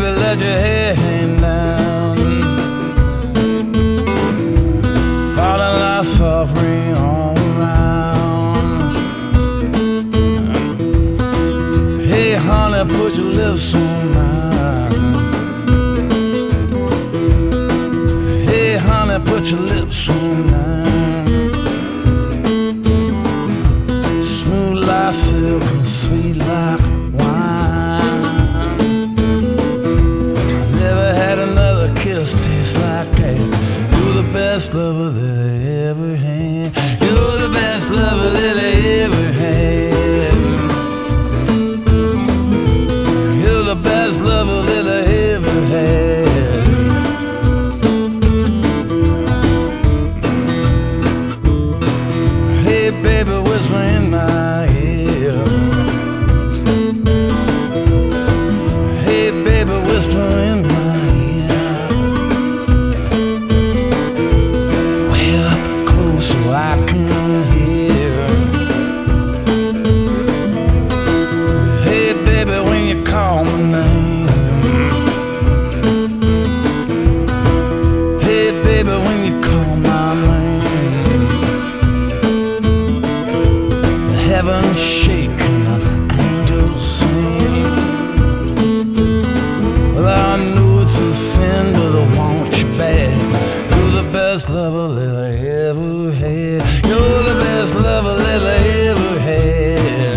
baby, let your head hang down. Falling like soft rain all around. Hey, honey, put your lips on mine. Hey, honey, put your lips on mine. Smooth like silk and sweet like wine. Never had another kiss taste like that. You're the best lover that I ever had. You're the best lover that I ever had. You're the best lover that I ever had. Hey baby, whisper in my ear. Hey baby, whisper in my ear. Way up close so I can hear. Hey baby, when you call my name. Hey baby, when you call my name. The heavens shake and the angels sing. Well, I know it's a sin, but I want you back. You're the best lover that I ever had. You're the best lover that I ever had.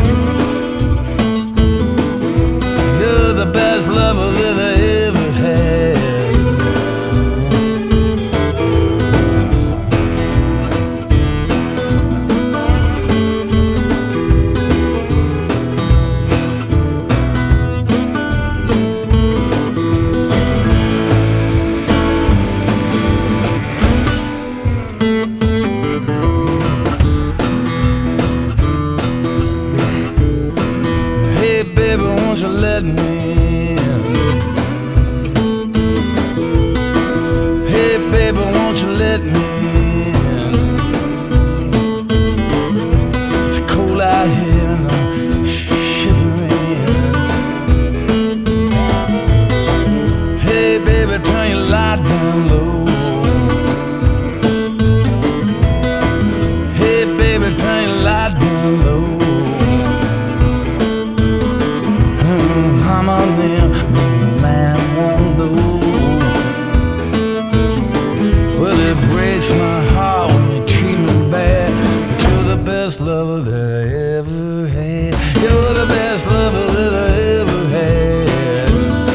You're the best lover that I ever had. Hey baby, won't you let me in? Hey baby, won't you let me in? It's cold out here and I'm shivering. Hey baby, turn your light down low. Hey baby, turn your light down low. I'm on there, but man won't know. Well, it breaks my heart when you treat me bad. But you're the best lover that I ever had. You're the best lover that I ever had.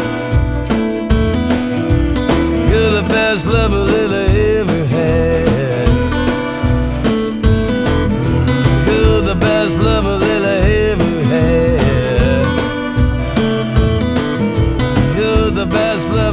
You're the best lover that I ever had. You're the best lover that I ever had. The best love